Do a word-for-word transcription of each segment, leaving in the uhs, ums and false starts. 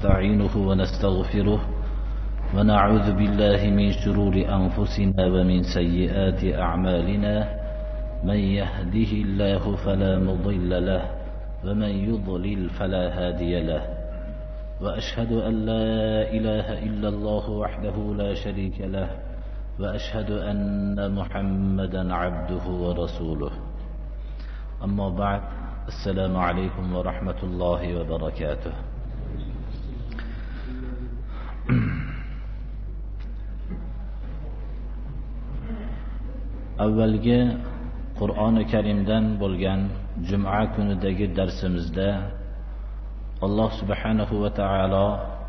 ونستعينه ونستغفره ونعوذ بالله من شرور أنفسنا ومن سيئات أعمالنا من يهده الله فلا مضل له ومن يضلل فلا هادي له وأشهد أن لا إله إلا الله وحده لا شريك له وأشهد أن محمدا عبده ورسوله أما بعد السلام عليكم ورحمة الله وبركاته. avvalgi Qur'oni Karimdan bo'lgan juma kunidagi darsimizda Alloh subhanahu va taolo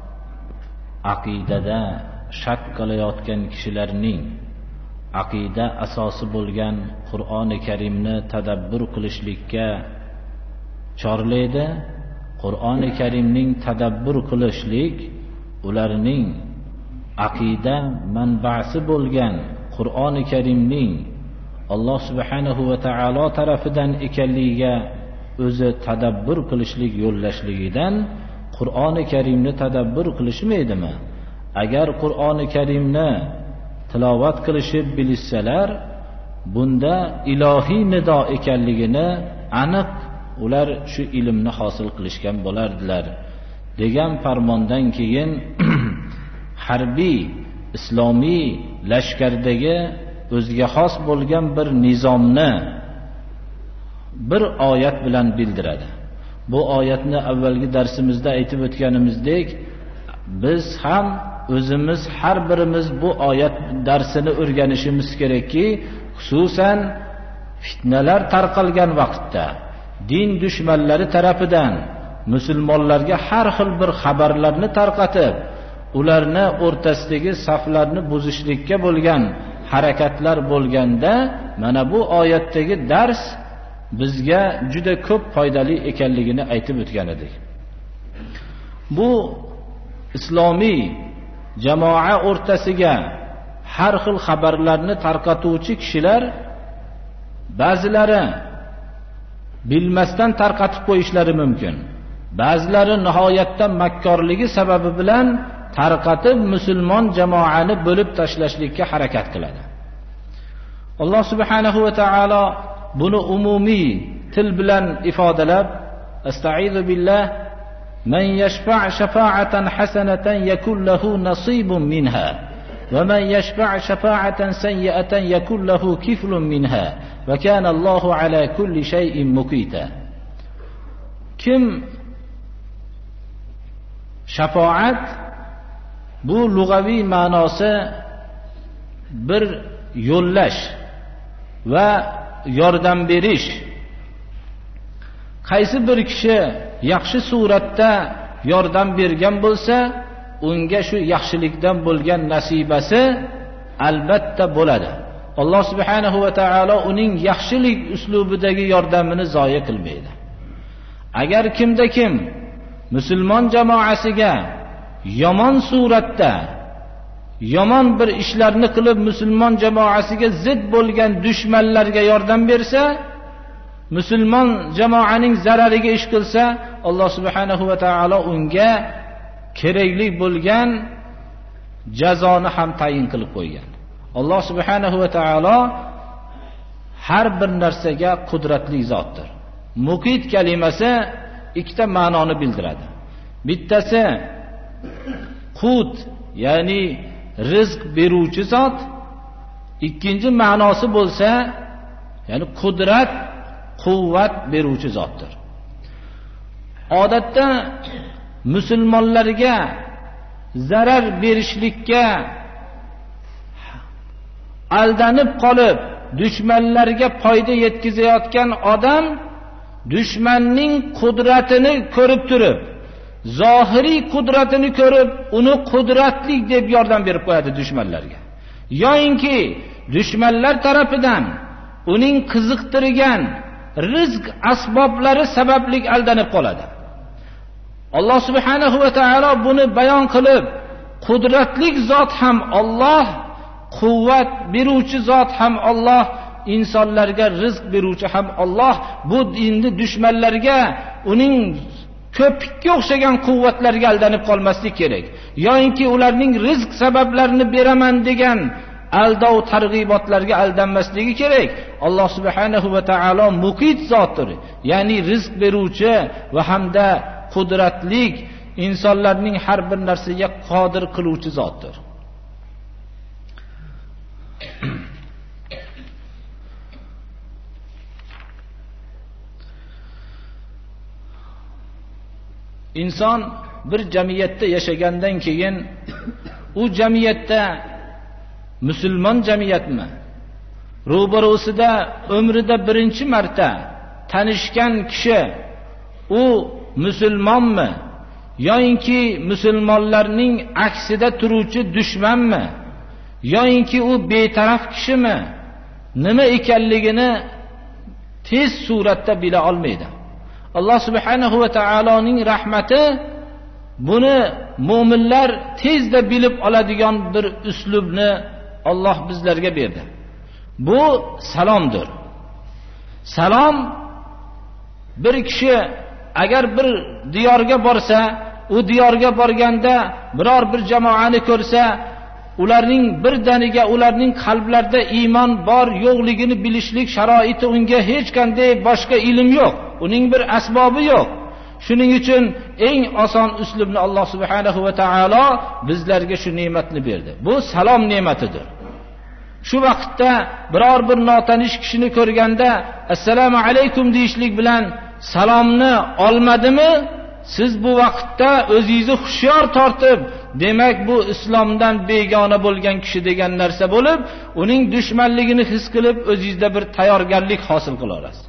aqidada shak qilayotgan kishilarning aqida asosi bo'lgan Qur'oni Karimni tadabbur qilishlikka chorlaydi. Qur'oni Karimning tadabbur qilishlik ularning aqida manbasi bo'lgan Qur'oni Karimning Alloh subhanahu va taolo tarafidan ekanligiga o'zi tadabbur qilishlik yo'llashligidan Qur'oni Karimni tadabbur qilishmaydimi? Agar Qur'oni Karimni tilovat qilishib bilishsalar, bunda ilohiy nido ekanligini aniq ular shu ilmni hosil qilishgan bo'lardilar degan farmondan keyin harbiy islomiy lashkardagi o'ziga xos bo'lgan bir nizomni bir oyat bilan bildiradi. Bu oyatni avvalgi darsimizda aytib o'tganimizdek, biz ham o'zimiz har birimiz bu oyat darsini o'rganishimiz kerakki, xususan fitnalar tarqalgan vaqtda din dushmanlari tarafidan musulmonlarga har xil bir xabarlarni tarqatib, ularni o'rtasidagi saflarni buzishlikka bo'lgan harakatlar bo'lganda, mana bu oyatdagi dars bizga juda ko'p foydali ekanligini aytib o'tgan edik. Bu islomiy jamoa o'rtasiga har xil xabarlarni tarqatuvchi kishilar ba'zilari bilmasdan tarqatib qo'yishlari mumkin. Ba'zilari nihoyatda makkorligi sababi bilan tarqatib musulmon jamoani bo'lib tashlashlikka harakat qiladi. Alloh subhanahu va taolo buni umumiy til bilan ifodalab, astaizu billah, man yashfa' shafa'atan hasanatan yakul lahu nasibun minha va man yashfa' shafa'atan sayyi'atan yakul lahu kiflun minha va kana Allohu ala kulli shay'in muqita. Kim shafaat, bu lug'aviy ma'nosi bir yo'llash va yordam berish. Qaysi bir kishi yaxshi suratda yordam bergan bo'lsa, unga shu yaxshilikdan bo'lgan nasibasi albatta bo'ladi. Alloh subhanahu va taolo uning yaxshilik uslubidagi yordamini zoya qilmaydi. Agar kimda kim musulmon jamoasiga yomon suratda yomon bir ishlarni qilib musulmon jamoasiga zid bo'lgan dushmanlarga yordam bersa, musulmon jamoaning zarariga ish qilsa, Alloh subhanahu va taolo unga kerakli bo'lgan jazoni ham tayin qilib qo'ygan. Alloh subhanahu va taolo har bir narsaga qudratli zotdir. Muqit kalimasi ikkita ma'noni bildiradi. Bittasi qut, ya'ni rizq beruvchi zot. Ikkinchi ma'nosi bo'lsa, ya'ni qudrat, quvvat beruvchi zotdir. Odatda musulmonlarga zarar berishlikka aldanib qolib dushmanlarga foyda yetkazayotgan odam dushmanning qudratini ko'rib turib, zohiriy qudratini ko'rib, uni qudratli deb yordam berib qo'yadi dushmanlarga. Yo'inki dushmanlar tarafidan uning qiziqtirgan rizq asboblari sababli aldanib qoladi. Alloh subhanahu va taolo buni bayon qilib, qudratli zot ham Alloh, quvvat beruvchi zot ham Alloh, insonlarga rizq beruvchi ham Alloh. Bu endi dushmanlarga uning ko'pikka o'xshagan quvvatlarga aldanib qolmaslik kerak. Yo'inki ularning rizq sabablarini beraman degan aldov targ'ibotlarga aldanmasligi kerak. Alloh subhanahu va taolo muqit zotdir. Ya'ni rizq beruvchi va hamda qudratli, insonlarning har bir narsaga qodir qiluvchi zotdir. Inson bir jamiyatda yashagandan keyin u jamiyatda musulmon jamiyatmi, ro'barosida umrida birinchi marta tanishgan kishi u musulmonmi yoinki musulmonlarning aksida turuvchi dushmanmi yoinki u betaraf kishimi, nima ekanligini tez suratda bila olmaydi. Alloh subhanahu va taoloning rahmati buni mu'minlar tezda bilib oladigan bir uslubni Alloh bizlarga berdi. Bu salomdir. Salom, bir kishi agar bir diyorga borsa, u diyorga borganda biror bir jamoani ko'rsa, ularning birdaniga ularning qalblarida iymon bor yo'qligini bilishlik sharoiti unga hech qanday boshqa ilm yo'q, uning bir asbobi yo'q. Shuning uchun eng oson uslubni Alloh subhanahu va taolo bizlarga shu ne'matni berdi. Bu salom ne'matidir. Shu vaqtda biror bir notanish kishini ko'rganda assalomu alaykum deyishlik bilan salomni olmadimi, siz bu vaqtda o'zingizni hushyor tortib, demak bu islomdan begona bo'lgan kishi degan narsa bo'lib, uning dushmanligini his qilib o'zingizda bir tayyorgarlik hosil qila olasiz.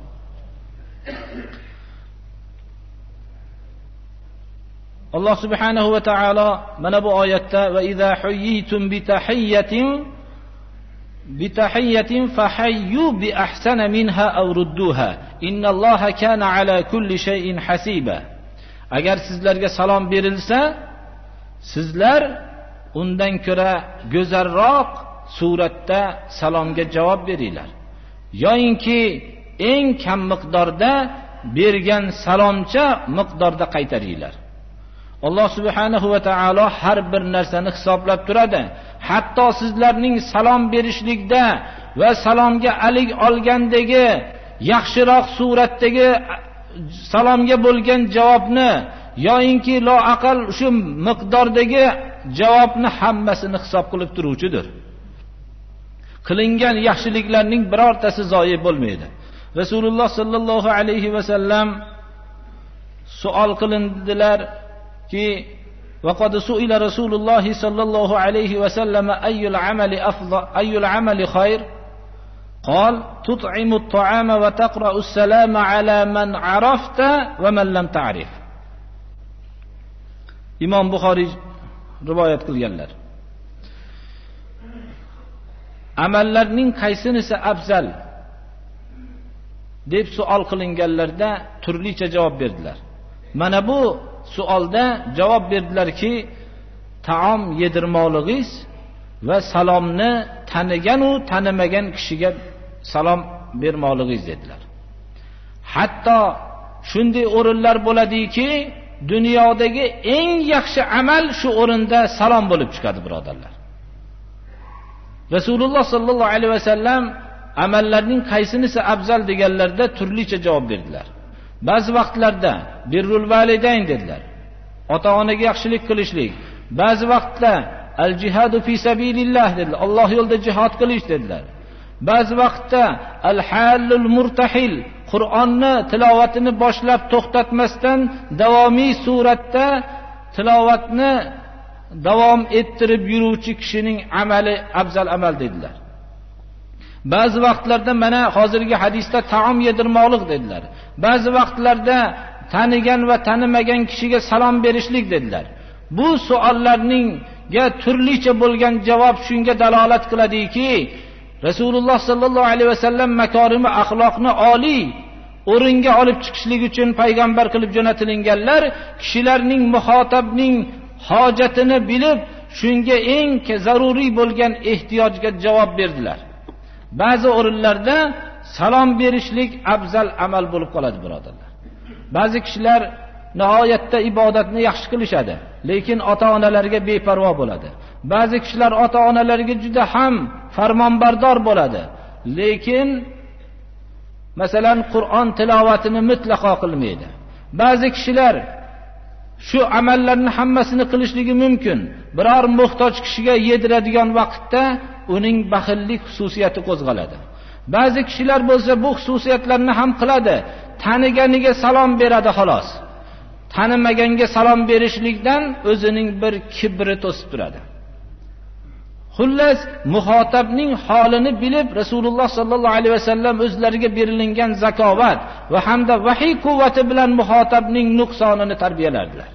Alloh subhanahu va taolo mana bu oyatda va iza huyyitum bi tahiyyatin bi tahiyyatin fahayyu bi ahsana minha aw rudduha innalloha kana ala kulli shay'in hasiba. Agar sizlarga salom berilsa, sizlar undan ko'ra go'zalroq suratda salomga javob beringlar. Yo'inki eng kam miqdorda bergan salomcha miqdorda qaytaringlar. Alloh subhanahu va taolo har bir narsani hisoblab turadi. Hatto sizlarning salom berishlikda va salomga alik olgandagi yaxshiroq suratdagi salomga bo'lgan javobni yo'inki loaqal shu miqdordagi javobni hammasini hisob qilib turuvchidir. Qilingan yaxshiliklarning birortasi zoyi bo'lmaydi. Rasululloh sallallohu alayhi va sallam savol qilindilar ki وقد سئل رسول الله صلى الله عليه وسلم أي العمل أفضل أي العمل خير قال تطعم الطعام وتقرأ السلام على من عرفت ومن لم تعرف. İmam Buxoriy rivoyat qilganlar. Amallarning qaysinisi afzal deb savol qilinganlarda turlicha javob berdilar. Mana bu savolda javob berdilarki, taom yedirmoqligingiz va salomni tanigan u tanimagan kishiga salom bermoqligingiz dedilar. Hatto shunday o'rinlar bo'ladiki, dunyodagi eng yaxshi amal shu o'rinda salom bo'lib chiqadi, birodarlar. Rasululloh sallallohu alayhi vasallam amallarning qaysinisi afzal deganlarda turlicha javob berdilar. Ba'zi vaqtlarda birrul validayn dedilar, ota-onaga yaxshilik qilishlik. Ba'zi vaqtda al-jihadu fi sabilillah dedilar, Alloh yo'lida jihad qilish dedilar. Ba'zi vaqtda al-halul murtahil, Qur'onni tilovatini boshlab to'xtatmasdan davomiy suratda tilovatni davom ettirib yuruvchi kishining amali afzal amal dedilar. Ba'zi vaqtlarda mana hozirgi hadisda taom yedirmoqlik dedilar. Ba'zi vaqtlarda tanigan va tanimagan kishiga salom berishlik dedilar. Bu savollarningga turlicha bo'lgan javob shunga dalolat qiladiki, Rasululloh sallallohu alayhi vasallam makorimi axloqni oliy o'ringa olib chiqishlik uchun payg'ambar qilib jo'natilinganlar, kishilarning muhotabning hojatini bilib, shunga eng zaruriy bo'lgan ehtiyojga javob berdilar. Ba'zi o'rinlarda salom berishlik afzal amal bo'lib qoladi, birodarlar. Ba'zi kishilar nihoyatda ibodatni yaxshi qilishadi, lekin ota-onalarga beparvo bo'ladi. Ba'zi kishilar ota-onalarga juda ham farmonbardor bo'ladi, lekin masalan Qur'on tilovatini mutlaqo qilmaydi. Ba'zi kishilar shu amallarni hammasini qilishligi mumkin, biror muhtoj kishiga yediradigan vaqtda uning baxillik xususiyati qo'zg'aladi. Ba'zi kishilar bo'lsa bu xususiyatlarni ham qiladi, taniganiga salom beradi xolos. Tanimaganga salom berishlikdan o'zining bir kibri to'sib turadi. Xullas, muhotabning holini bilib Rasululloh sallallohu alayhi vasallam o'zlariga berilgan zakovat va hamda vahiy quvvati bilan muhotabning nuqsonini tarbiyalardilar.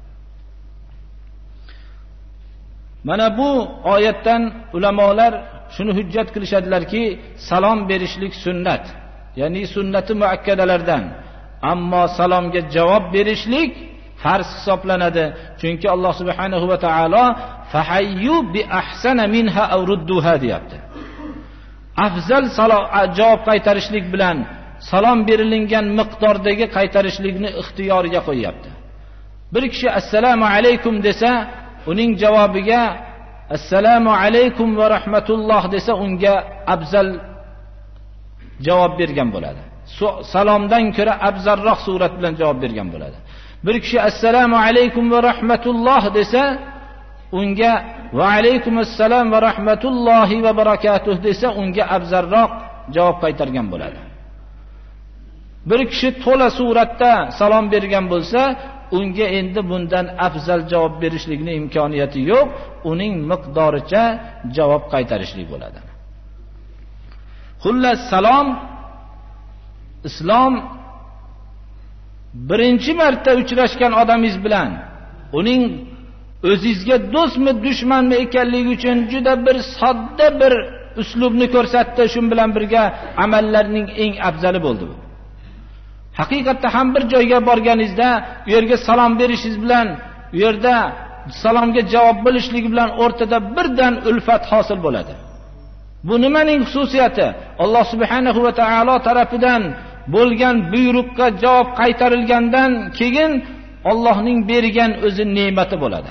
Mana bu oyatdan ulamolar shuni hujjat qilishadilarki, salom berishlik sunnat, ya'ni sunnati muakkadalardan. Ammo salomga javob berishlik farz hisoblanadi. Chunki Alloh subhanahu va taolo fahayyu bi ahsana minha aw rudduha deyapti. Afzal salom javob qaytarishlik bilan salom berilgan miqdordagi qaytarishlikni ixtiyoriga qo'yapti. Bir kishi assalomu alaykum desa, uning javobiga assalomu alaykum va rahmatulloh desa, unga afzal javob bergan bo'ladi. Salomdan ko'ra afzalroq surat bilan javob bergan bo'ladi. Bir kishi assalomu alaykum va rahmatulloh desa, unga va alaykum assalom va rahmatullohi va barakatuh desa, unga afzalroq javob qaytargan bo'ladi. Bir kishi to'la suratda salom bergan bo'lsa, unga endi bundan afzal javob berishlikning imkoniyati yo'q, uning miqdoricha javob qaytarishlik bo'ladi. Xullas, salom islom birinchi marta uchrashgan odamingiz bilan uning o'zingizga do'stmi dushmanmi ekanligi uchun juda bir sodda bir uslubni ko'rsatdi. Shu bilan birga amallarning eng afzali bo'ldi bu. Haqiqatda ham bir joyga borganingizda, u yerga salom berishingiz bilan, u yerda salomga javob bo'lishligi bilan o'rtada birdan ulfat hosil bo'ladi. Bu nimaning xususiyati? Alloh subhanahu va taolo tarafidan bo'lgan buyruqqa javob qaytarilgandan keyin Allohning bergan o'zi ne'mati bo'ladi.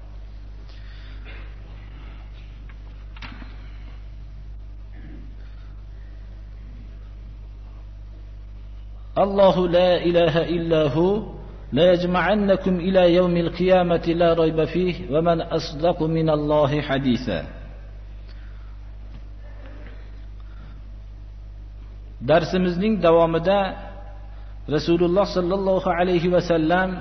Allohu la ilaha illahu la yajma'annakum ila yawmil qiyamati la rayba fihi va man asdaqu minallohi hadisa. Darsimizning davomida Rasululloh sallallohu alayhi va sallam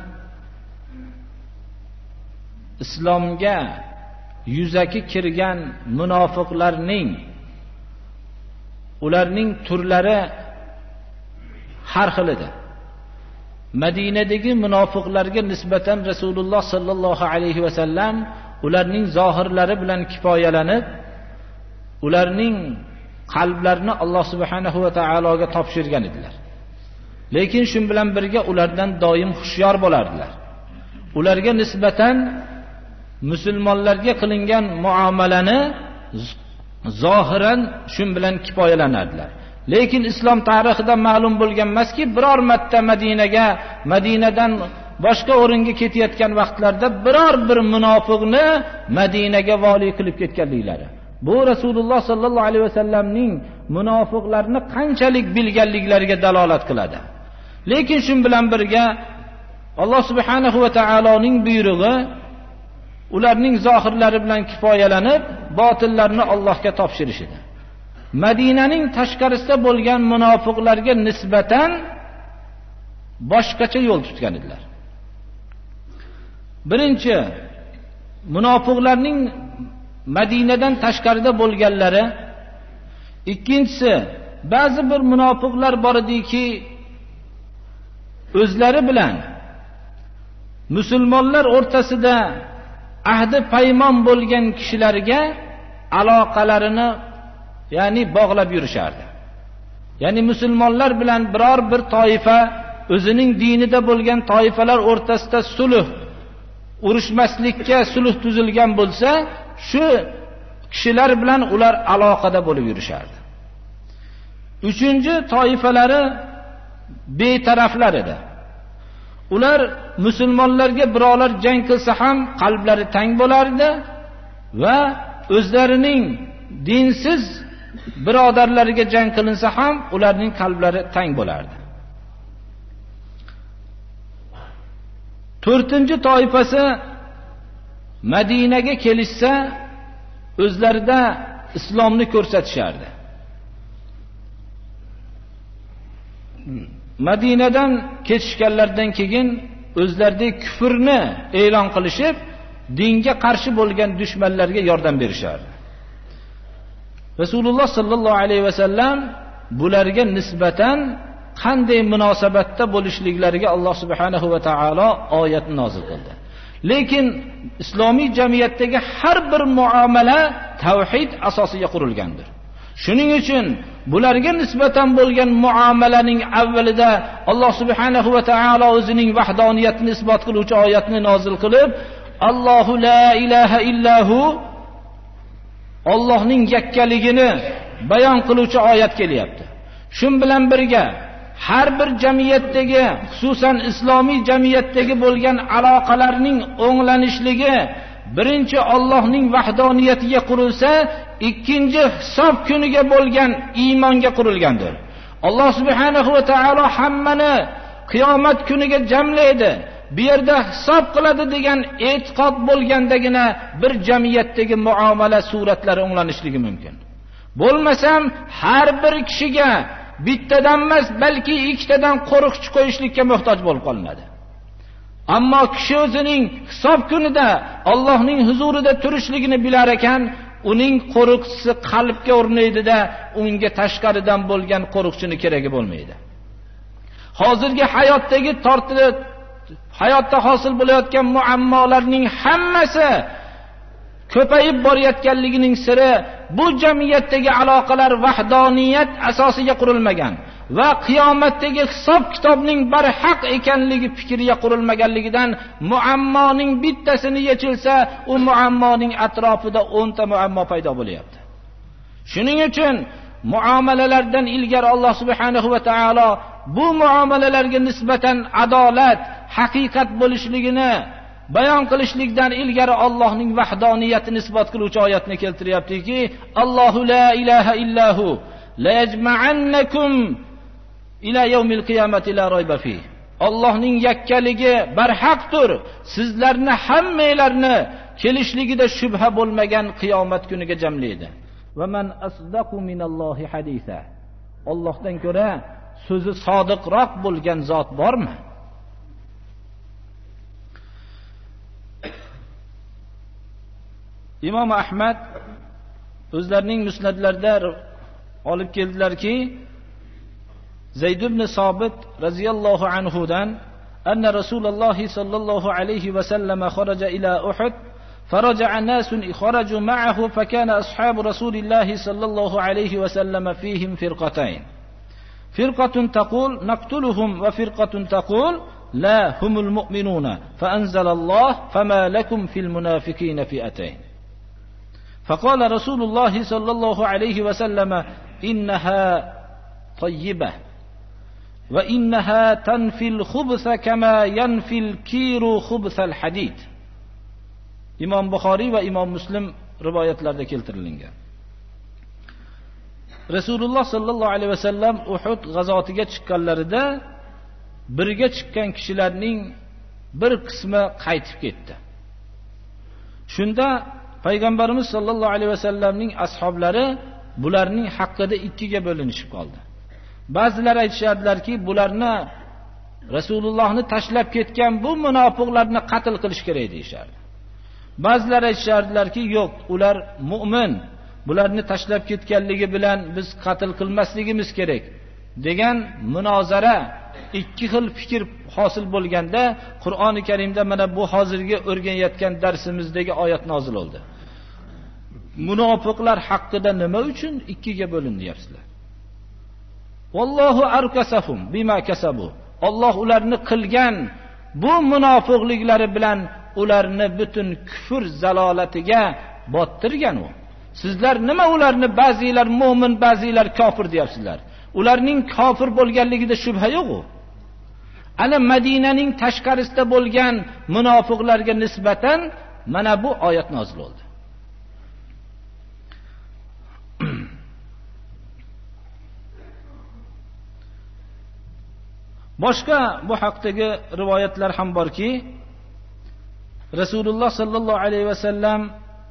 islomga yuzaki kirgan munofiqlarning ularning turlari har xil edi. Madinadagi munofiqlarga nisbatan Rasululloh sallallohu alayhi va sallam ularning zohirlari bilan kifoyalanib, ularning qalblarini Alloh subhanahu va taologa topshirgan edilar. Lekin shun bilan birga ulardan doim xushyor bo'lardilar. Ularga nisbatan musulmonlarga qilingan muomalani zohiran shun bilan kifoyalanardilar. Lekin islom tarixida ma'lum bo'lgan emaski, biror marta Madinaga, Madinadan boshqa o'ringa ketayotgan vaqtlarda biror bir munofiqni Madinaga vali qilib ketganliklari. Bu Rasululloh sallallohu alayhi vasallamning munofiqlarni qanchalik bilganliklariga dalolat qiladi. Lekin shun bilan birga Alloh subhanahu va taoloning buyrug'i ularning zohirlari bilan kifoyalanib, botillarni Allohga topshirish edi. Madinaning tashqarisida bo'lgan munofiqlarga nisbatan boshqacha yo'l tutgan edilar. Birinchi, munofiqlarning Madinadan tashqarida bo'lganlari. Ikkinchisi, ba'zi bir munofiqlar bor ediki, o'zlari bilan musulmonlar o'rtasida ahdi paymon bo'lgan kishilarga aloqalarini ya'ni bog'lab yurishardi. Ya'ni musulmonlar bilan biror bir toifa o'zining dinida bo'lgan toifalar o'rtasida sulh, urushmaslikka sulh tuzilgan bo'lsa, shu kishilar bilan ular aloqada bo'lib yurishardi. Uchinchi toifalari betaraflar edi. ular musulmonlarga birovlar jang qilsa ham qalblari tang bo'lardi va o'zlarining dinsiz birodarlariga jang qilinsa ham ularning qalblari tang bo'lardi. to'rtinchi toifasi Madinaga kelishsa o'zlarida islomni ko'rsatishardi. Madinadan ketishganlardan keyin o'zlaridagi kufrni e'lon qilishib, dinga qarshi bo'lgan dushmanlarga yordam berishardi. Rasululloh sallallohu alayhi vasallam bularga nisbatan qanday munosabatda bo'lishliklariga Alloh subhanahu va taolo oyatni nozil qildi. Lekin islomiy jamiyatdagi har bir muomala tavhid asosiga qurilgandir. Shuning uchun bularga nisbatan bo'lgan muomalaning avvalida Alloh subhanahu va taolo o'zining vahdoniyatini isbot qiluvchi oyatni nozil qilib, Allohu la ilaha illahu, Allohning yakkaligini bayon qiluvchi oyat kelyapti. Shun bilan birga har bir jamiyatdagi, xususan islomiy jamiyatdagi bo'lgan aloqalarning o'nglanishligi birinchi Allohning vahdoniyatiga qurilsa, ikkinchi hisob kuniga bo'lgan iymonga qurilgandir. Alloh subhanahu va taolo hammani qiyomat kuniga jamlaydi, bu yerda hisob qiladi degan e'tiqod bo'lgandagina bir jamiyatdagi muomala suratlari o'nglanishligi mumkin. Bo'lmasam har bir kishiga bittadan emas, balki ikkitadan qo'riqchi qo'yishlikka muhtoj bo'lib qolinadi. Ammo kishi o'zining hisob kunida Allohning huzurida turishligini bilar ekan, uning qo'riqchisi qalbga o'rnaydida, unga tashqaridan bo'lgan qo'riqchini keragi bo'lmaydi. Hozirgi hayotdagi tortilib hayotda hosil bo'layotgan muammolarning hammasi ko'payib borayotganligining siri bu jamiyatdagi aloqalar vahdoniyat asosiga qurilmagan va qiyomatdagi hisob kitobning barhaq ekanligi fikriga qurilmaganligidan muammoning bittasini yechilsa, u muammoning atrofida o'nta muammo paydo bo'lyapti. Shuning uchun muomalalardan ilgari Alloh subhanahu va taolo bu muomalalarga nisbatan adolat, haqiqat bo'lishligini bayon qilishlikdan ilgari Allohning vahdoniyatini isbot qiluvchi oyatni keltiryaptiki, Allohu la ilaha illahu la yajma'annakum ila yawmil qiyamati la rayba fi. Allohning yakkaligi barhaqdir. Sizlarni hammanglarni kelishligida shubha bo'lmagan qiyomat kuniga jamlaydi. Va man asdaqu minallohi hadisa. Allohdan ko'ra so'zi sodiqroq bo'lgan zot bormi? Imom Ahmad o'zlarining musnadlarida olib keldilarki, Zayd ibn Sobit radhiyallohu anhu dan anna Rasululloh sallallohu alayhi va sallam kharaja ila Uhud فرجع ناس خرجوا معه فكان أصحاب رسول الله صلى الله عليه وسلم فيهم فرقتين فرقة تقول نقتلهم وفرقة تقول لا هم المؤمنون فأنزل الله فما لكم في المنافقين فئتين فقال رسول الله صلى الله عليه وسلم إنها طيبة وإنها تنفي الخبث كما ينفي الكير خبث الحديد. Imom Buxoriy va Imom Muslim rivoyatlarida keltirilgan. Rasululloh sallallohu alayhi vasallam Uhud g'azotiga chiqqanlarida birga chiqqan kishilarning bir qismi qaytib ketdi. Shunda payg'ambarimiz sallallohu alayhi vasallamning ashablari bularning haqqida ikkiga bo'linishib qoldi. Ba'zilar aytishardilarki, bularni Rasulullohni tashlab ketgan bu munofiqlarni qatl qilish kerak deyishardi. Ba'zilar aytishardilarki, yo'q, ular mu'min, bularni tashlab ketganligi bilan biz qatl qilmasligimiz kerak degan munozara, ikki xil fikr hosil bo'lganda Qur'oni Karimda mana bu hozirgi o'rganayotgan darsimizdagi oyat nozil bo'ldi. Munofiqlar haqida nima uchun ikkiga bo'lindi deyapsizlar? Vallohu arkasahum bima kasabu. Alloh ularni qilgan bu munofiqliklari bilan ularni butun kufr zalolatiga bottirgan u. Sizlar nima ularni ba'zilar mu'min, ba'zilar kofir deyapsizlar? Ularning kofir bo'lganligida shubha yo'q u. ana Madinaning tashqarisida bo'lgan munofiqlarga nisbatan mana bu oyat nozil bo'ldi. Boshqa bu haqdagi rivoyatlar ham borki, Rasululloh sallallohu alayhi vasallam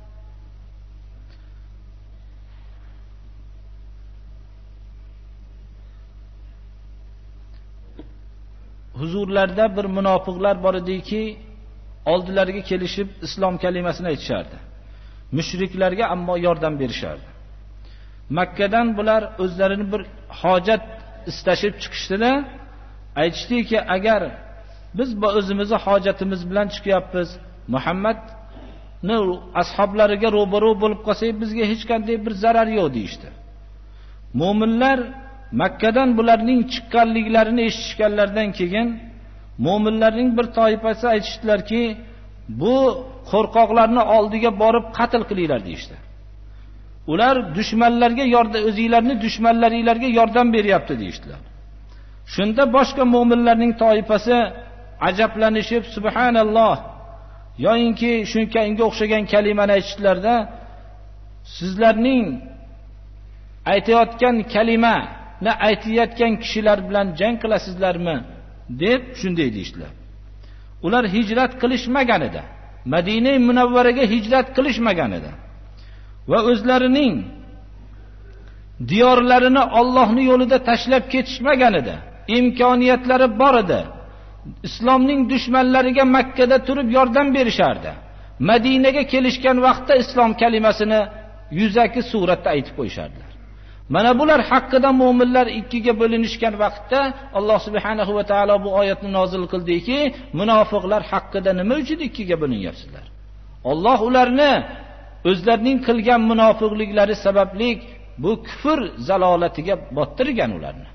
huzurlarda bir munofiqlar bor ediki, oldilariga kelishib islom kalimasini aytishardi. Mushriklarga ammo yordam berishardi. Makkadan bular o'zlarini bir hojat istashib chiqishdilar. Aytishdiki, agar biz bu o'zimizni hojatimiz bilan chiqyapmiz, Muhammadning ashablariga ro'baro bo'lib qolsak, bizga hech qanday bir zarar yo'q deyishdi. Mo'minlar Makkadan bularning chiqqanliklarini eshitishganlardan keyin mo'minlarning bir toifasi aytishdilarki, bu qo'rqoqlarni oldiga borib qatl qilinglar deyishdi. Ular dushmanlarga yordam, o'zingizlarning dushmanlaringizlarga yordam beryapti deyishdilar. Shunda boshqa mo'minlarning toifasi ajablanishib, subhanalloh, yoyinki shunga unga o'xshagan kalimani aytishdilarda, sizlarning aytayotgan kalima na aytayotgan kishilar bilan jang qilasizlarmi deb shunday deyishdilar. Ular hijrat qilishmagan edi. Madina Munavvaraga hijrat qilishmagan edi. Va o'zlarining diyorlarini Allohning yo'lida tashlab ketishmagan edi. Imkoniyatlari bor edi. Islomning dushmanlariga Makkada turib yordam berishardi. Madinaga kelishgan vaqtda islom kalimasini yuzaki suratda aytib qo'yishardilar. Mana bular haqqida mu'minlar ikkiga bo'linishgan vaqtda Alloh subhanahu va taolo bu oyatni nozil qildiki, munofiqlar haqqida nima uchun ikkiga bo'linyapsizlar? Alloh ularni o'zlarining qilgan munofiqliklari sababli bu kufr zalolatiga bottirgan ularni.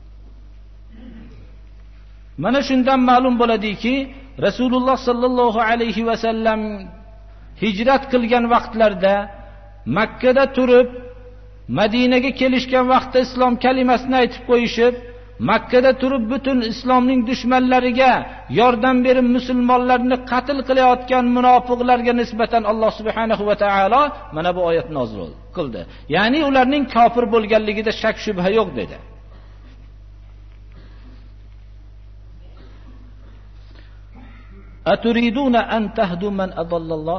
Mana shundan ma'lum bo'ladiki, Rasululloh sallallohu alayhi va sallam hijrat qilgan vaqtlarda Makkada turib Madinaga kelishgan vaqtda islom kalimasini aytib qo'yishib, Makkada turib butun islomning dushmanlariga yordam berib musulmonlarni qatl qilayotgan munofiqlarga nisbatan Alloh subhanahu va taolo mana bu oyatni nozil qildi. Ya'ni ularning kofir bo'lganligida shak shubha yo'q dedi. Aturiduna an tahdu man adallalloh.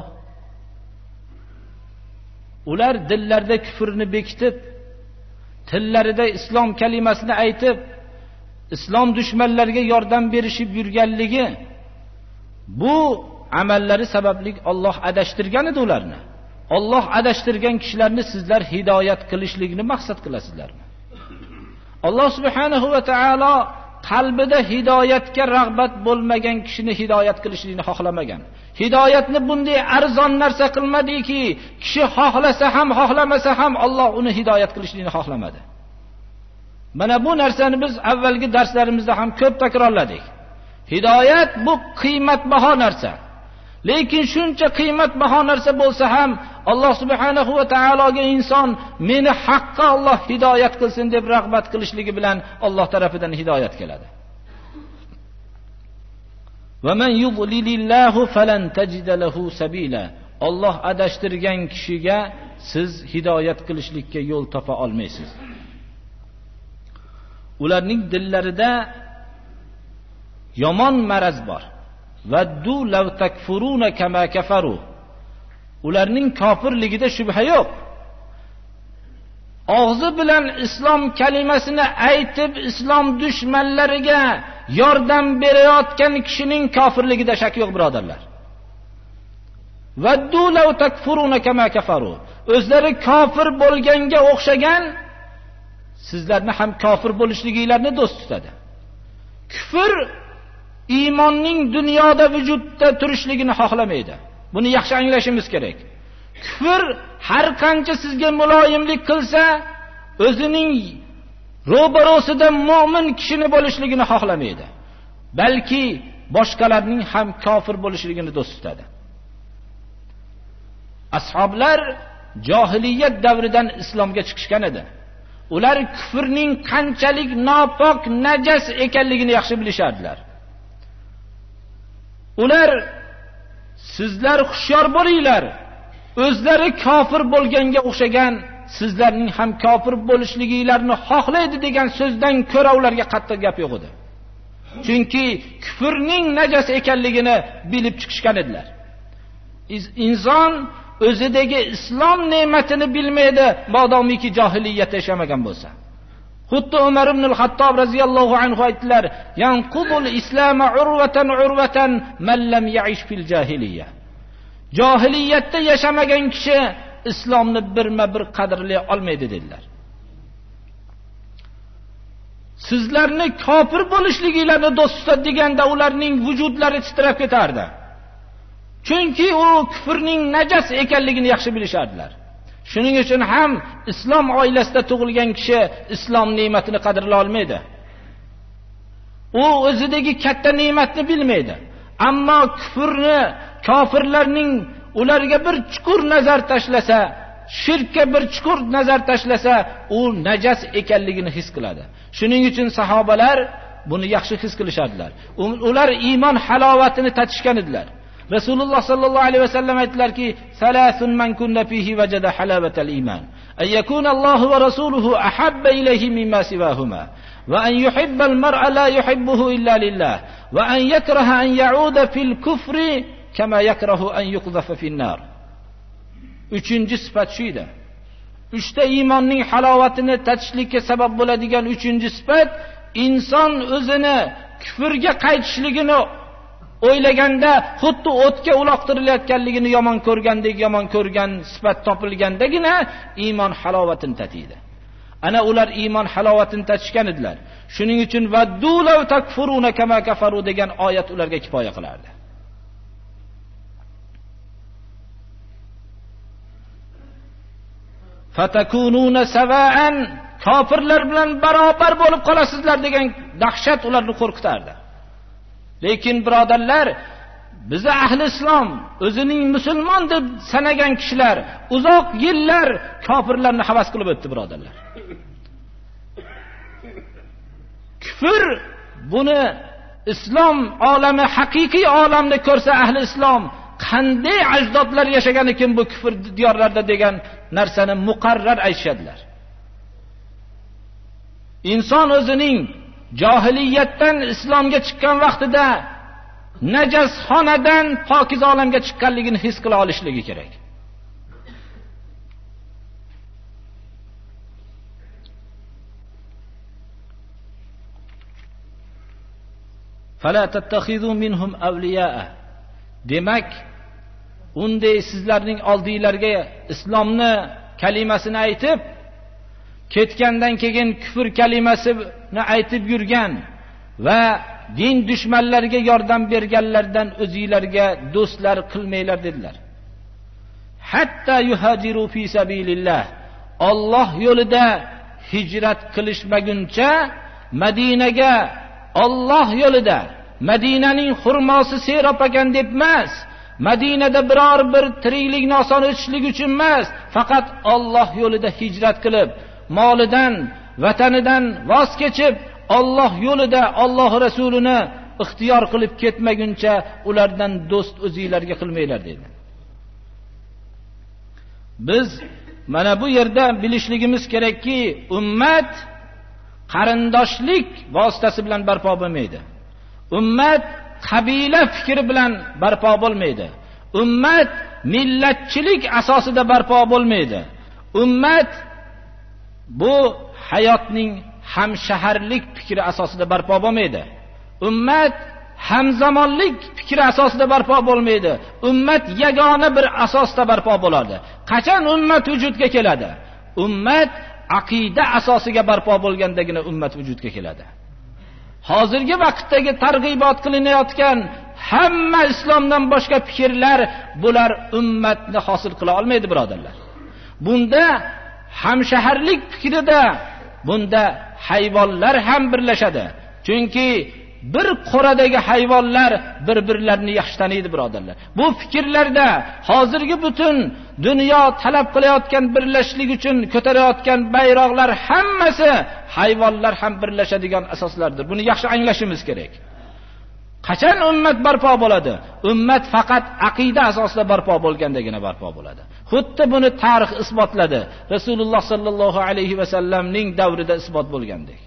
Ular dillarida kufrni bekitib, tillarida islom kalimasini aytib, islom dushmanlariga yordam berishib yurganligi, bu amallari sababli Alloh adashtirgan edi ularni. Alloh adashtirgan kishilarni sizlar hidoyat qilishlikni maqsad qilasizlarmi? Alloh subhanahu va taolo qalbida hidoyatga rag'bat bo'lmagan kishini hidoyat qilishlikni xohlamagan. Hidoyatni bunday arzon narsa qilmadiki, kishi xohlasa ham xohlamasa ham Alloh uni hidoyat qilishlikni xohlamadi. Mana bu narsani biz avvalgi darslarimizda ham ko'p takrorladik. Hidoyat bu qiymatbaho narsa. Lekin shuncha qiymatbaho narsa bo'lsa ham Alloh subhanahu va taologa inson meni haqqa Alloh hidoyat qilsin deb rag'bat qilishligi bilan Alloh tarafidan hidoyat keladi. Va man yudlilillahu falan tajida lahu sabila. Alloh adashtirgan kishiga siz hidoyat qilishlikka yo'l topa olmaysiz. Ularning dillarida yomon maraz bor. Vaddu law takfuruna kama kafaru. Ularning kofirligida shubha yo'q. Og'zi bilan islom kalimasini aytib islom dushmanlariga yordam berayotgan kishining kofirligida shak yo'q, birodarlar. Vaddu law takfuruna kama kafaru. O'zlari kofir bo'lganga o'xshagan sizlarni ham kofir bo'lishligingizni do'st tutadi. Kufr iymonning dunyoda vujudda turishligini xohlamaydi. Buni yaxshi anglashimiz kerak. Kufr har qancha sizga muloyimlik qilsa, o'zining ro'barosida mu'min kishini bo'lishligini xohlamaydi. Balki boshqalarning ham kofir bo'lishligini do'st tutadi. Ashoblar jahiliyat davridan islomga chiqishgan edi. Ular kufrning qanchalik nopok, najas ekanligini yaxshi bilishardilar. ular sizlar hushyor bo'linglar, o'zlari kofir bo'lganga o'xshagan sizlarning ham kofir bo'lishligingizni xohlaydi degan so'zdan ko'ra ularga qattiq gap yo'q edi. Chunki kufrning najas ekanligini bilib chiqishgan edilar. Inson o'zidagi islom ne'matini bilmaydi, modomiki jahiliyatda yashamagan bo'lsa. Xuddi Umar ibn al-Xattob radhiyallohu anhu aytdilar: "Yanqudul islom urvatan urvatan man lam ya'ish fil jahiliyya." Jahiliyatda yashamagan kishi islomni birma-bir qadrlay olmaydi dedilar. Sizlarni kofir bo'lishligingizni do'st tutadigan-da ularning vujudlari titrab ketardi. Chunki u kufrning najas ekanligini yaxshi bilishardilar. Shuning uchun ham islom oilasida tug'ilgan kishi islom ne'matini qadrlay olmaydi. U o'zidagi katta ne'matni bilmaydi. Ammo kufrni, kofirlarning ularga bir chuqur nazar tashlasa, shirkka bir chuqur nazar tashlasa, u najas ekanligini his qiladi. Shuning uchun sahobalar buni yaxshi his qilishardilar. Ular iymon halovatini tatishgan edilar. Rasululloh sallallohu alayhi vasallam aytdilarki: "Salasun man kunna fihi wajada halawatal iman. Ay yakuna Allohu va rasuluhu ahabba ilayhi mimma siwahuma, va an yuhibba al-mar'a la yuhibbuhu illa lillah, va an yakraha an ya'uda fil kufri kama yakrahu an yuqdhafa fin nar." Uchinchi sifat shu edi. Uchta iymonning halovatini tatishlikka sabab bo'ladigan uchinchi sifat, inson o'zini kufrga qaytishligini o'ylaganda xuddi o'tga uloqtirilayotganligini yomon ko'rgandek yomon ko'rgan sifat topilgandagina iymon halovatini tatiydi. Ana ular iymon halovatini tatishgan edilar. Shuning uchun vaddu law takfuruna kama kafaru degan oyat ularga kifoya qilardi. Fatakununa sava'an, kofirlar bilan barobar bo'lib qolasizlar degan dahshat ularni qo'rqitardi. Lekin birodarlar, bizi ahli islom, o'zining musulmon deb sanagan kishilar uzoq yillar kofirlarni havas qilib o'tdi birodarlar. Kufr buni islom olami, haqiqiy olamni ko'rsa ahli islom qanday ajdodlar yashagan ekan bu kufr diyorlarda degan narsani muqarrar aytishadilar. Inson o'zining jahiliyatdan islomga chiqqan vaqtida najasxonadan pokiz olamga chiqqanligini his qila olishligi kerak. Fala tattakhidhu minhum awliya'a. Demak, unday sizlarning oldinglarga islomni kalimasini aytib, ketgandan keyin kufr kalimasini aytib yurgan va din dushmanlariga yordam berganlardan o'zingizlarga do'stlar qilmanglar dedilar. Hatta yuhajiru fi sabilillah. Alloh yo'lida hijrat qilishmaguncha Madinaga Alloh yo'lida, Madinaning xurmosi serob ekan deb emas, Madinada biror bir tiriklikni oson o'tishlik uchun emas, faqat Alloh yo'lida hijrat qilib, molidan, vatanidan voz kechib, Alloh yo'lida Alloh rasulini ixtiyor qilib ketmaguncha ulardan do'st o'zingizlarga qilmanglar dedi. Biz mana bu yerda bilishligimiz kerakki, ummat qarindoshlik vositasi bilan barpo bo'lmaydi. Ummat qabila fikri bilan barpo bo'lmaydi. Ummat millatchilik asosida barpo bo'lmaydi. Ummat bu hayotning hamshaharlik fikri asosida barpo bo'lmaydi. Ummat hamzamonlik fikri asosida barpo bo'lmaydi. Ummat yagona bir asosda barpo bo'ladi. Qachon ummat vujudga keladi? Ummat aqida asosiga barpo bo'lgandagina ummat vujudga keladi. Hozirgi vaqtdagi targ'ibot qilinayotgan hamma islomdan boshqa fikrlar bular ummatni hosil qila olmaydi birodarlar. Bunda hamshaharlik fikrida bunda hayvonlar ham birlashadi. Chunki bir qo'radagi hayvonlar bir-birlarini yaxshi taniydi birodarlar. Bu fikrlarda hozirgi butun dunyo talab qilayotgan birlashlik uchun ko'tarayotgan bayroqlar hammasi hayvonlar ham birlashadigan asoslardir. Buni yaxshi anglashimiz kerak. Qachon ummat barpo bo'ladi? Ummat faqat aqida asosida barpo bo'lgandagina barpo bo'ladi. Xuddi buni tarix isbotladi. Rasululloh sallallohu alayhi va sallamning davrida isbot bo'lgandek.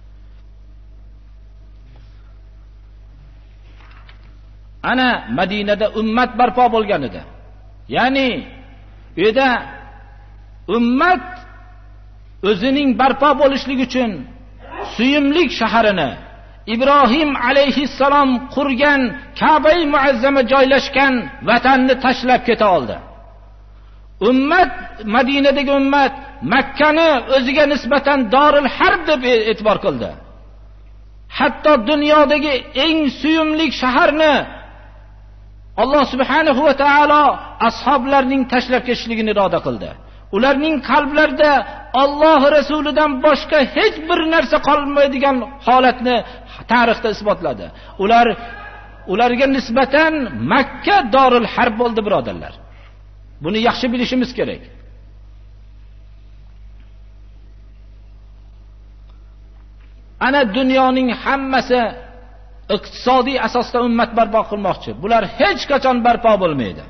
Ana Madinada ummat barpo bo'lgan edi. Ya'ni u yerda ummat o'zining barpo bo'lishligi uchun suyumlik shaharini Ibrohim alayhissalom qurgan Ka'ba-i muazzama joylashgan vatanni tashlab keta oldi. Ummat, Madinadagi ummat Makkani o'ziga nisbatan Dorul Harb deb e'tibor qildi. Hatto dunyodagi eng suyumlik shaharni Alloh subhanahu va taolo ashoblarning tashlab ketishligini iroda qildi. Ularning qalblarida Alloh rasulidan boshqa hech bir narsa qolmaydigan holatni tarixda isbotladi. Ular ularga nisbatan Makka Dorul Harb bo'ldi, birodarlar. Buni yaxshi bilishimiz kerak. Ana dunyoning hammasi iqtisodiy asosda ummat barpo qilmoqchi. Bular hech qachon barpo bo'lmaydi.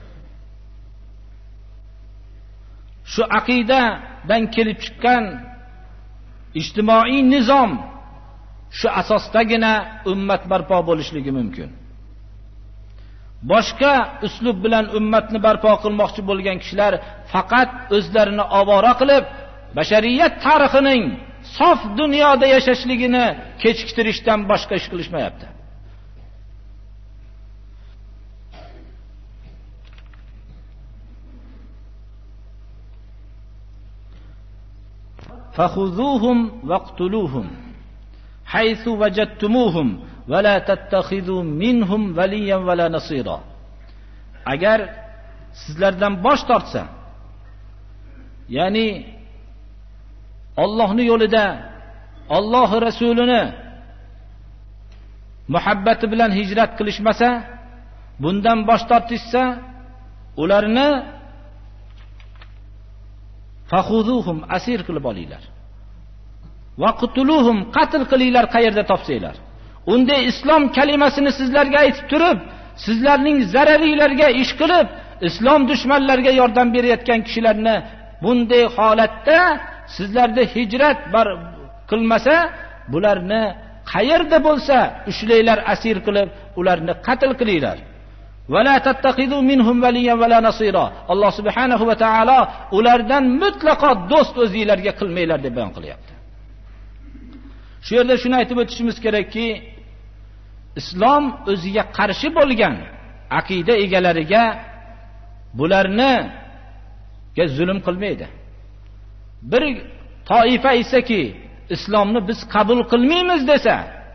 Shu aqidadan kelib chiqqan ijtimoiy nizom shu asosdagina ummat barpo bo'lishligi mumkin. Boshqa uslub bilan ummatni barpo qilmoqchi bo'lgan kishilar faqat o'zlarini ovora qilib, bashariyat tarixining sof dunyoda yashashligini kechiktirishdan boshqa ish qilishmayapti. فخذوهم واقتلوهم حيث وجدتموهم ولا تتخذوا منهم وليا ولا نصيرا. Agar sizlardan bosh tortsa, ya'ni Allohning yo'lida Alloh rasulini muhabbati bilan hijrat qilishmasa, bundan bosh tortishsa, ularni fakhuzuhum asir qilib olinglar. Vaqtuluhum qatl qilinglar qayerda topsanglar. Unda islom kalimasini sizlarga aytib turib, sizlarning zararlilarga ish qilib, islom dushmanlariga yordam berayotgan kishilarni bunday holatda sizlarda hijrat bar qilmasa, bularni qayerda bo'lsa ushlanglar, asir qilib, ularni qatl qilinglar. ولا تتخذوا منهم وليا ولا نصيرا. Alloh subhanahu va taolo ulardan mutlaqo do'st o'zingizlarga qilmanglar deb bayon qilyapti. Shu yerda shuni aytib o'tishimiz kerakki, islom o'ziga qarshi bo'lgan aqida egalariga bularni ga zulm qilmaydi. Bir toifa aytsaki, islomni biz qabul qilmaymiz desa,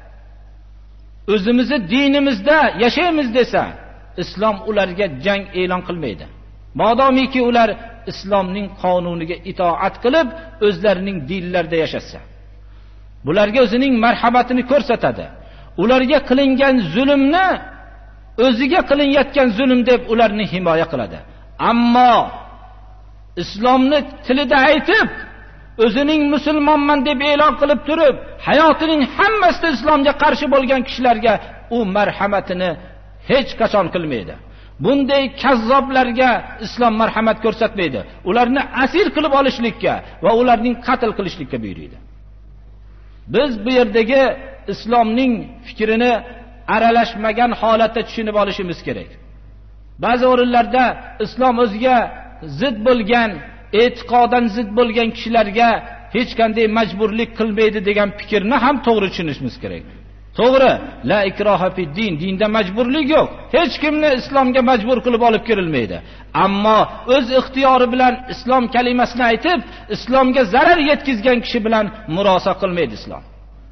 o'zimizni dinimizda yashaymiz desa, islom ularga jang e'lon qilmaydi. Modomiki ular islomning qonuniga itoat qilib, o'zlarining dinlarida yashasa, bularga o'zining marhamatini ko'rsatadi. Ularga qilingan zulmni o'ziga qilinayotgan zulm deb ularni himoya qiladi. Ammo islomni tilida aytib, o'zining musulmonman deb e'lon qilib turib, hayotining hammasida islomga qarshi bo'lgan kishilarga u marhamatini hech qachon qilmaydi. Bunday kazzoblarga islom marhamat ko'rsatmaydi. Ularni asir qilib olishlikka va ularning qatl qilishlikka buyuradi. Biz bu yerdagi islomning fikrini aralashmagan holatda tushunib olishimiz kerak. Ba'zi o'rinlarda islom o'ziga zid bo'lgan, e'tiqodan zid bo'lgan kishilarga hech qanday majburlik qilmaydi degan fikrni ham to'g'ri tushunishimiz kerak. To'g'ri, la ikroha fi din, dinda majburlik yo'q. Hech kimni islomga majbur qilib olib kirilmaydi. Ammo o'z ixtiyori bilan islom kalimasini aytib, islomga zarar yetkazgan kishi bilan murosa qilmaydi islom.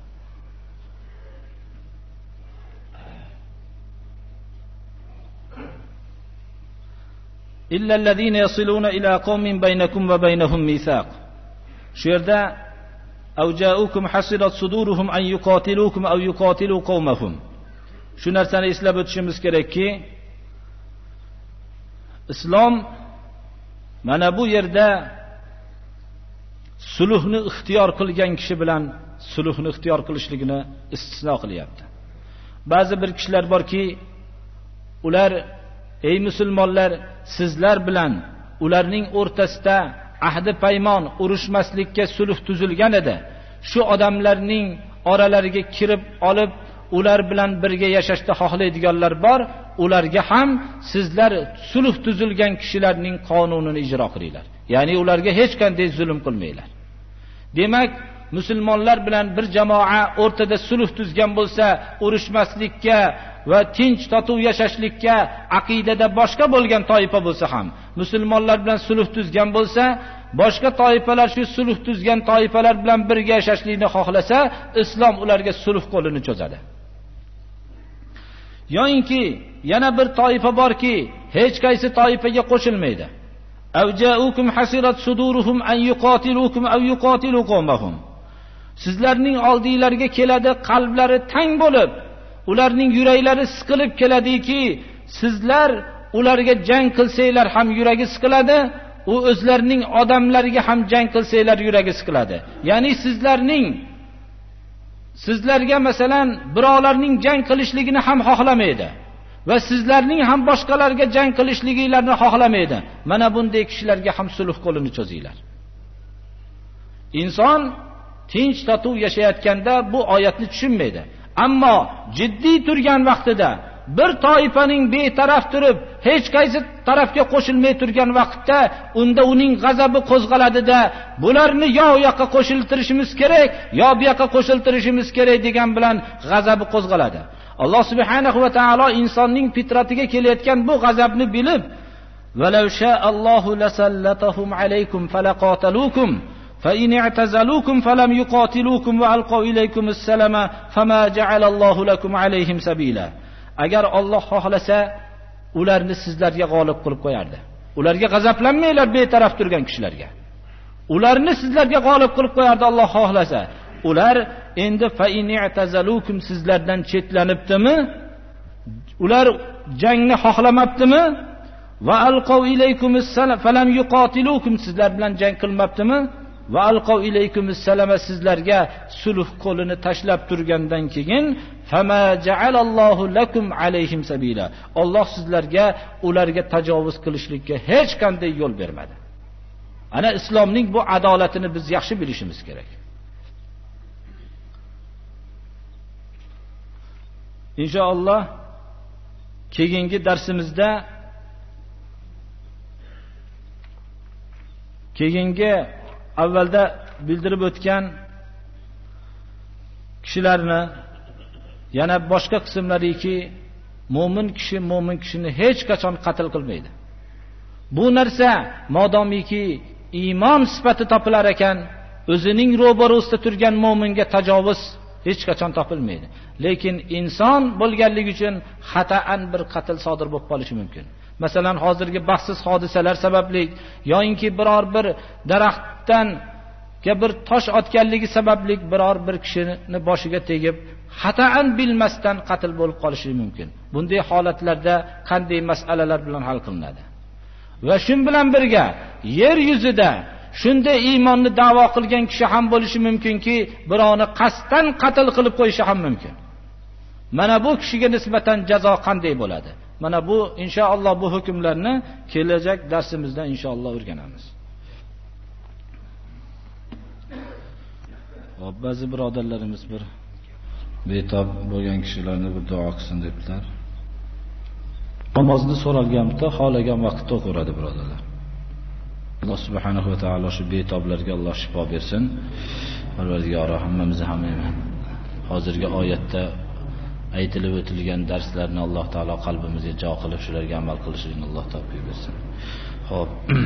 illa allazina yasiluna ila qaumin baynakum va baynahum mithaq. Shu yerda awja'ukum hasirat suduruhum an yuqatilukum aw yuqatilu qaumahum. Shu narsani eslab o'tishimiz kerakki, islom mana bu yerda sulhni ixtiyor qilgan kishi bilan sulhni ixtiyor qilishligini istisno qilyapti. Ba'zi bir kishilar borki, ular ey musulmonlar, sizlar bilan ularning o'rtasida ahdi paymon, urushmaslikka sulh tuzilgan edi. Shu odamlarning oralariga kirib olib, ular bilan birga yashashni xohlaydiganlar bor. Ularga ham sizlar sulh tuzilgan kishilarning qonunini ijro qilinglar. Ya'ni ularga hech qanday zulm qilmanglar. Demak, musulmonlar bilan bir jamoa o'rtada sulh tuzgan bo'lsa, urushmaslikka va tinch totuv yashashlikka aqidada boshqa bo'lgan toifa bo'lsa ham, musulmonlar bilan sulh tuzgan bo'lsa, boshqa toifalar shu sulh tuzgan toifalar bilan birga yashashlikni xohlasa, islom ularga sulh qo'lini cho'zadi. Yo'inki yana bir toifa borki, hech qaysi toifaga qo'shilmaydi. Avja'ukum hasirat suduruhum an yuqatilukum aw yuqatilu qawmahum. Sizlarning oldinglarga keladi, qalblari tang bo'lib, ularning yuraklari siqilib keladiki, sizlar ularga jang qilsanglar ham yuragi siqiladi, u o'zlarining odamlariga ham jang qilsanglar yuragi siqiladi. Ya'ni sizlarning sizlarga masalan birovlarning jang qilishligini ham xohlamaydi va sizlarning ham boshqalarga jang qilishligingizni xohlamaydi. Mana bunday kishilarga ham sulh qo'lini cho'zinglar. Inson tinch totuv yashayotganda bu oyatni tushunmaydi. Ammo jiddiy turgan vaqtida bir toifaning betaraf turib, hech qaysi tarafga qo'shilmay turgan vaqtda, unda uning g'azabi qo'zg'aladida, bularni yo u yoqqa qo'shiltirishimiz kerak, yo bu yoqqa qo'shiltirishimiz kerak degan bilan g'azabi qo'zg'aladi. Alloh subhanahu va taolo insonning fitratiga kelayotgan bu g'azabni bilib, "Valau sha'allohu lasallatahum alaykum falaqatalukum فإن اعتزلوكم فلم يقاتلوكم وألقوا إليكم السلام فما جعل الله لكم عليهم سبيلا." Agar Alloh xohlasa, ularni sizlarga g'olib qilib qo'yardi. Ularga g'azablanmanglar betaraf turgan kishilarga. Ularni sizlarga g'olib qilib qo'yardi Alloh xohlasa. Ular endi fa in i'tazalukum sizlardan chetlanibdimi? Ular jangni xohlamabdimi? Va alqaw ilaykumus salam falam yuqatilukum sizlar bilan jang qilmabdimi? Va alqaw ilaykumus salama sizlarga sulh qo'lini tashlab turgandan keyin fama ja'alallohu lakum alayhim sabila. Alloh sizlarga ularga tajovuz qilishlikka hech qanday yo'l bermadi. Ana islomning bu adolatini biz yaxshi bilishimiz kerak. Inshaalloh keyingi darsimizda keyingi avvalda bildirib o'tgan kishilarni yana boshqa qismlariki, mo'min kishi mo'min kishini hech qachon qatl qilmaydi. Bu narsa modomiki iymon sifati topilar ekan, o'zining ro'barosida turgan mo'minga tajovuz hech qachon topilmaydi. Lekin inson bo'lganligi uchun xata'an bir qatl sodir bo'lib qolishi mumkin. Masalan, hozirgi baxtsiz hodisalar sababli yo'inki biror bir daraxtdan ga bir tosh otganligi sababli biror bir kishini boshiga tegib, xata'an bilmasdan qatl bo'lib qolishi mumkin. Bunday holatlarda qanday masalalar bilan hal qilinadi? Va shun bilan birga yer yuzida shunday iymonni da'vo qilgan kishi ham bo'lishi mumkinki, birovni qasddan qatl qilib qo'yishi ham mumkin. Mana bu kishiga nisbatan jazo qanday bo'ladi? Mana bu inshaalloh bu hukmlarni kelajak darsimizda inshaalloh o'rganamiz. Hop, ba'zi birodarlarimiz bir betob bo'lgan kishilarni bir duo qilsin debdilar. Namozni so'ralganida xohlagan vaqtda o'qiradi birodarlar. Alloh subhanahu va taolo shu betoblarga Alloh shifo bersin. Parvardigori hammamizni ham hozirgi oyatda aytilib o'tilgan darslarni Alloh taolo qalbimizga jo qilib shularga amal qilishini Alloh tavfiq bersin. Xo'p.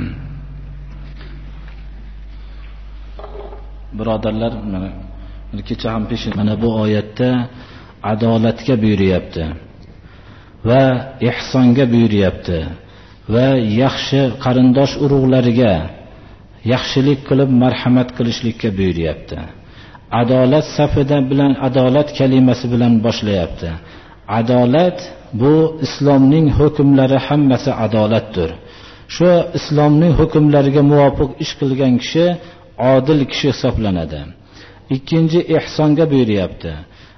Birodarlar, mana kecha ham peshin mana bu oyatda adolatga buyuryapti va ihsonga buyuryapti va yaxshi qarindosh urug'lariga yaxshilik qilib marhamat qilishlikka buyuryapti. Adolat safida bilan adolat kalimasi bilan boshlayapti. Adolat bu islomning hukmlari hammasi adolatdir. Shu islomning hukmlariga muvofiq ish qilgan kishi odil kishi hisoblanadi. Ikkinchi ihsonga buyuryapti.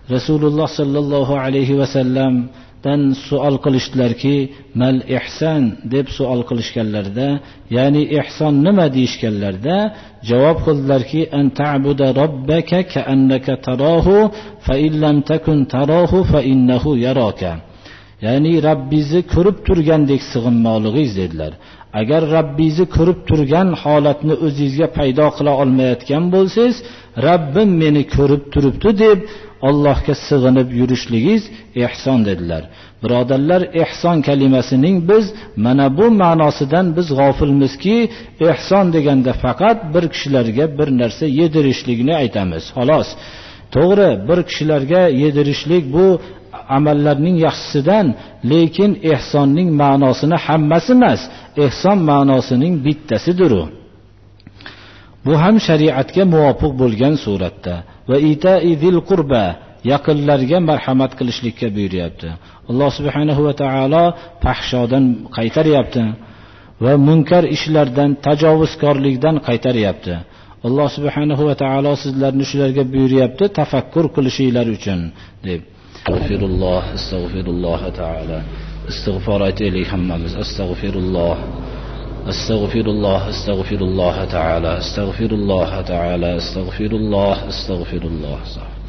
Rasululloh sallallohu alayhi va sallam dan savol qilishdilarki, mal ihson deb savol qilishganlarda, ya'ni ihson nima deyishganlarda javob qildilarki, an ta'budu robbaka ka'annaka tarahu fa in lam takun tarahu fa innahu yaraka. Ya'ni Rabbingizni ko'rib turgandek sig'inmoqligingiz dedilar. Agar Rabbingizni ko'rib turgan holatni o'zingizga paydo qila olmayotgan bo'lsangiz, Rabbim meni ko'rib turibdi deb Allohga sig'inib yurishligingiz ihson dedilar. Birodarlar, ihson kalimasining biz mana bu ma'nosidan biz g'ofilmizki, ihson deganda faqat bir kishilarga bir narsa yedirishlikni aytamiz. Xolos. To'g'ri, bir kishilarga yedirishlik bu amallarning yaxshisidan, lekin ihsonning ma'nosini hammasi emas, ihson ma'nosining bittasidir u. Bu ham shariatga muvofiq bo'lgan suratda. Va ita'izil qurba, yaqinlarga marhamat qilishlikka buyuryapti. Alloh subhanahu va taolo fahshodan qaytaryapti va munkar ishlardan, tajovuzkorlikdan qaytaryapti. Alloh subhanahu va taolo sizlarni shularga buyuryapti, tafakkur qilishinglar uchun deb. Astagfirulloh, astagfirulloh taala. Istig'for aytaylik hammamiz. Astagfirulloh. Astagfirulloh, astagfirulloh taala. Astagfirulloh taala. Astagfirulloh, astagfirulloh.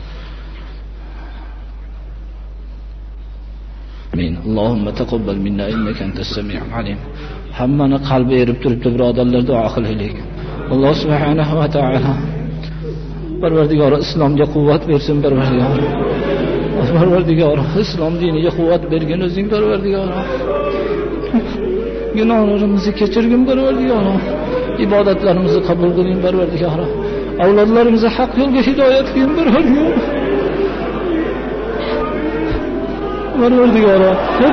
Amin. Allohumma taqabbal minna innaka antas samiul alim. Hammani qalbi erib turibdi, birodarlar, duo qilaylik. Alloh subhanahu va taala Parvardigor islomga quvvat bersin, Parvardigor. Parvardigor, islom diniga quvvat bergin o'zing, Parvardigor. Gunohlarimizni kechirgin, Parvardigor. Ibodatlarimizni qabul qiling, Parvardigor. Avlodlarimizni haq yo'lga hidoyat qilgin, Parvardigor. Parvardigor.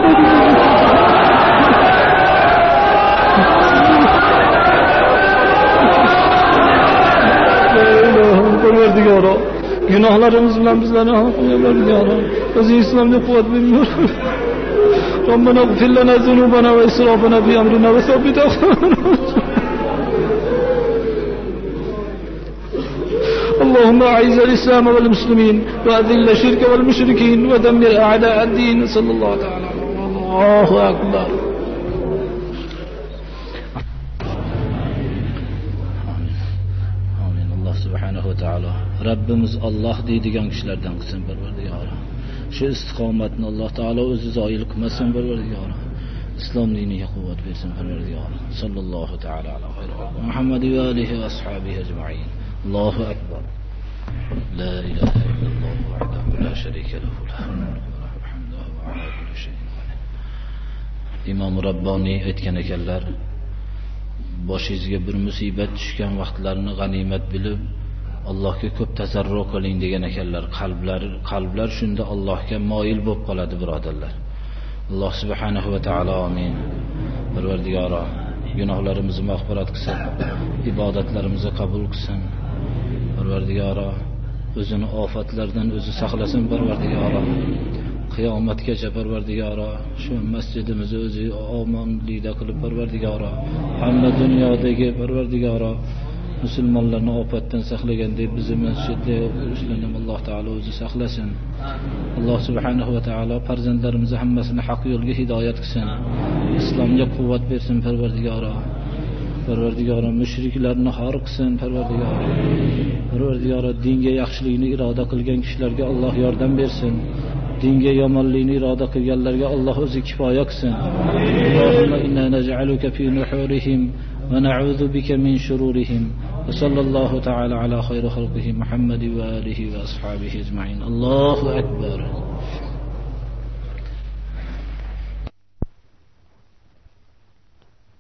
Parvardigor. Gunohlarimiz bilan bizlarni Parvardigor. O'zing islomga quvvat ber. ربنا اغفر لنا ذنوبنا وإسرافنا في أمرنا وثبت أقدامنا. اللهم أعز الإسلام والمسلمين وأذل الشرك والمشركين ودمر أعداء الدين. صلى الله تعالى عليه وسلم. الله أكبر. آمين. الله سبحانه وتعالى Rabbimiz Allah deydigan kishilardan qilsin, Parvardigor. Shu istiqomatni Alloh taolo o'zi zoil qilmasin, Parvardigor. Islom diniga quvvat bersin, Parvardigor. Sallallohu taala ala xayri Muhammad va alihi va ashabihi ajma'in. Allohu akbar. La ilaha illalloh vahdahu la sharika lahu lahul mulku wa lahul hamdu wa huwa ala kulli shay'in qadir. Imom Rabboniy aytgan ekanlar, boshingizga bir musibat tushgan vaqtlarni g'animat bilib Allohga ko'p tazarru qiling degan ekanlar. Qalblar qalblar shunda Allohga moyil bo'lib qoladi, birodarlar. Alloh subhanahu va taolo amin. Parvardigor, gunohlarimizni mag'firat qilsin, ibodatlarimizni qabul qilsin. Parvardigor, o'zini ofatlardan o'zi saqlasin, Parvardigor. Qiyomatgacha, Parvardigor, shu masjidimizni o'zi omonlikda qilib, Parvardigor, hamma dunyodagi, Parvardigor, musulmonlarni ofatdan saqlagandek bizni masjidda ishlanib Alloh taolo o'zi saqlasin. Alloh subhanahu va taolo farzandlarimizni hammasini haq yo'lga hidoyat qilsin. Islomga quvvat bersin, Parvardigor. Parvardigor, mushriklarni xor qilsin, Parvardigor. Parvardigor, dinga yaxshilikni iroda qilgan kishilarga Alloh yordam bersin. Dinga yomonlikni iroda qilganlarga Alloh o'zi kifoya qilsin. Allohumma inna naj'aluka fi nuhurihim va na'udhu bika min shururihim. Va sallallohu ta'ala ala khayri xalqihi Muhammad va alihi va ashabihi ajma'in. Allohu akbar.